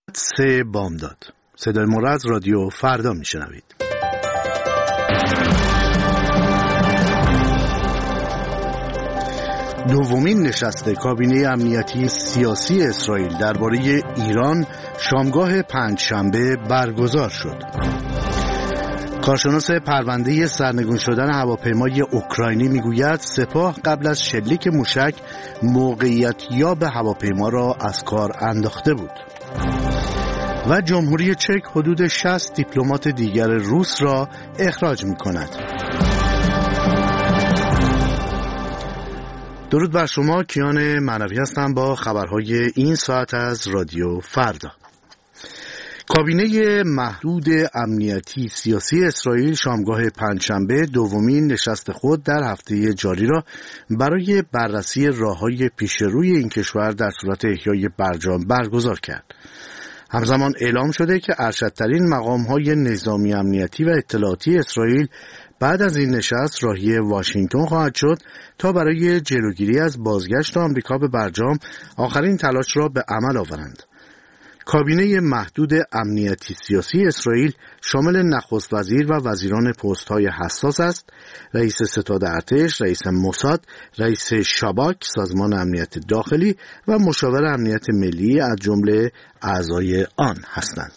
3 بامداد. صدای ما را از رادیو فردا میشنوید. دومین نشست کابینه امنیتی سیاسی اسرائیل درباره ایران شامگاه پنجشنبه برگزار شد. کارشناس پرونده سرنگون شدن هواپیمای اوکراینی میگوید سپاه قبل از شلیک موشک موقعیتیاب هواپیما را از کار انداخته بود. و جمهوری چک حدود 60 دیپلمات دیگر روس را اخراج می‌کند. درود بر شما، کیان معنوی هستم با خبرهای این ساعت از رادیو فردا. کابینه محدود امنیتی سیاسی اسرائیل شامگاه پنجشنبه دومین نشست خود در هفته جاری را برای بررسی راه‌های پیشروی این کشور در صورت احیای برجام برگزار کرد. همزمان اعلام شده که ارشدترین مقام‌های نظامی امنیتی و اطلاعاتی اسرائیل بعد از این نشست راهی واشنگتن خواهد شد تا برای جلوگیری از بازگشت آمریکا به برجام آخرین تلاش را به عمل آورند. کابینه محدود امنیتی سیاسی اسرائیل شامل نخست وزیر و وزیران پست‌های حساس است: رئیس ستاد ارتش، رئیس موساد، رئیس شاباک، سازمان امنیت داخلی و مشاور امنیت ملی از جمله اعضای آن هستند.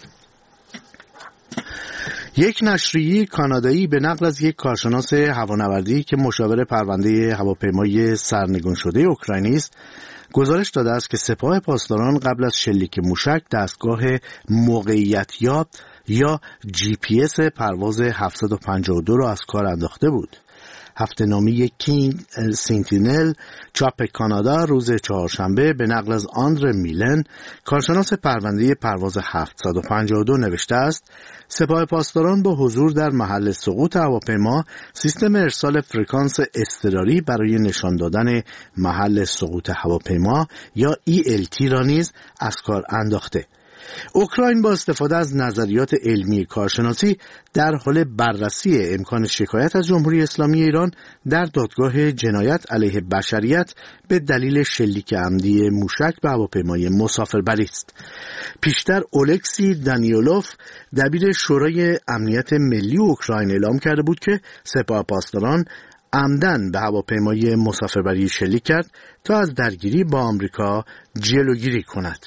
یک نشریه کانادایی به نقل از یک کارشناس هوانوردی که مشاور پرونده هواپیمای سرنگون شده اوکراینی است گزارش داده است که سپاه پاسداران قبل از شلیک موشک دستگاه موقعیتیاب یا GPS پرواز 752 را از کار انداخته بود. هفته‌نامه کینگ سینتینل چاپ کانادا روز چهارشنبه به نقل از آندره میلن کارشناس پرونده پرواز 752 نوشته است: سپاه پاسداران با حضور در محل سقوط هواپیما سیستم ارسال فرکانس اضطراری برای نشان دادن محل سقوط هواپیما یا ELT را نیز از کار انداخته. اوکراین با استفاده از نظریات علمی کارشناسی در حال بررسی امکان شکایت از جمهوری اسلامی ایران در دادگاه جنایت علیه بشریت به دلیل شلیک عمدی موشک به هواپیمای مسافربری است. پیشتر اولکسی دانیولوف دبیر شورای امنیت ملی اوکراین اعلام کرده بود که سپاه پاسداران عمدن به هواپیمای مسافربری شلیک کرد تا از درگیری با آمریکا جلوگیری کند.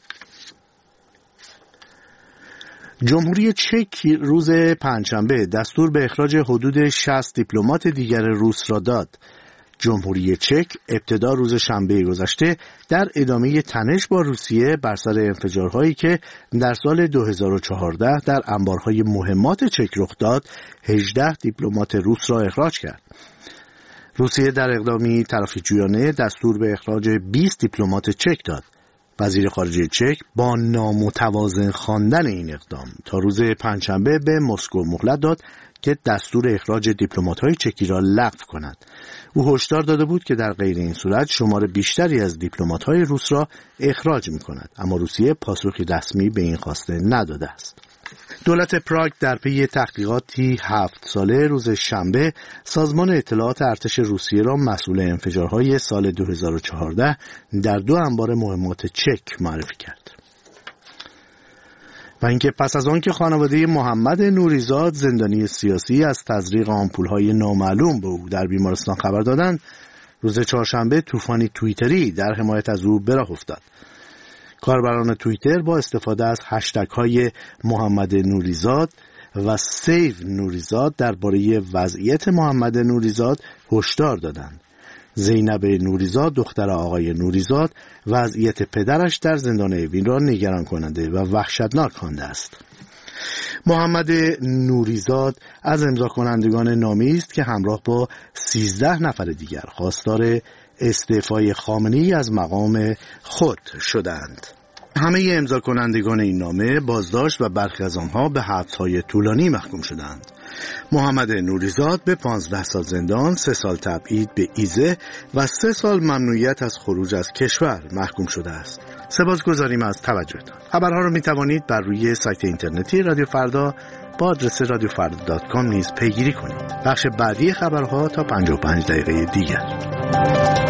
جمهوری چک روز پنجشنبه دستور به اخراج حدود 60 دیپلمات دیگر روس را داد. جمهوری چک ابتدا روز شنبه گذشته در ادامه تنش با روسیه بر سر انفجارهایی که در سال 2014 در انبارهای مهمات چک رخ داد 18 دیپلمات روس را اخراج کرد. روسیه در اقدامی طرفجویانه دستور به اخراج 20 دیپلمات چک داد. وزیر خارجه چک با نامتوازن خواندن این اقدام تا روز پنجشنبه به مسکو مهلت داد که دستور اخراج دیپلمات‌های چکی را لغو کند. او هشدار داده بود که در غیر این صورت شمار بیشتری از دیپلمات‌های روس را اخراج می‌کند، اما روسیه پاسخی رسمی به این خواسته نداده است. دولت پراگ در پی تحقیقاتی 7 ساله روز شنبه سازمان اطلاعات ارتش روسیه را مسئول انفجارهای سال 2014 در 2 انبار مهمات چک معرفی کرد. و اینکه پس از آن که خانواده محمد نوریزاد زندانی سیاسی از تزریق آمپول‌های نامعلوم به او در بیمارستان خبر دادند، روز چهارشنبه طوفانی توییتری در حمایت از او به راه افتاد. کاربران توییتر با استفاده از هشتگ‌های محمد نوریزاد و سیو نوریزاد درباره وضعیت محمد نوریزاد هشدار دادند. زینب نوریزاد دختر آقای نوریزاد وضعیت پدرش در زندان اوین را نگران کننده و وحشتناک خوانده است. محمد نوریزاد از امضا کنندگان نامه‌ای است که همراه با 13 نفر دیگر خواستار استعفای خامنه‌ای از مقام خود شدند. همه امضا کنندگان این نامه بازداشت و برخی از آنها به حبس‌های طولانی محکوم شدند. محمد نوریزاد به 15 سال زندان، 3 سال تبعید به ایزه و 3 سال ممنوعیت از خروج از کشور محکوم شده است. سپاسگزاریم از توجهتان. خبرها را می توانید بر روی سایت اینترنتی رادیو فردا با آدرس radiofarda.com نیز پیگیری کنید. بخش بعدی خبرها تا 55 دقیقه دیگر.